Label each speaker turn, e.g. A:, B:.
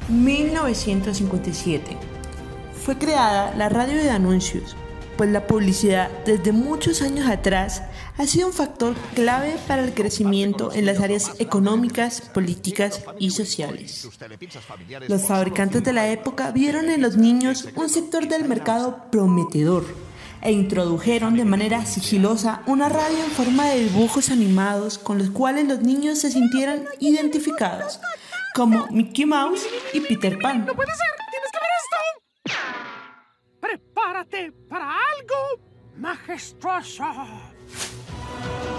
A: 1957. Fue creada la radio de anuncios, pues la publicidad desde muchos años atrás ha sido un factor clave para el crecimiento en las áreas económicas, políticas y sociales. Los fabricantes de la época vieron en los niños un sector del mercado prometedor e introdujeron de manera sigilosa una radio en forma de dibujos animados con los cuales los niños se sintieran identificados, como Mickey Mouse y Peter Pan.
B: ¡No puede ser! ¡Tienes que ver esto! ¡Prepárate para algo majestuoso!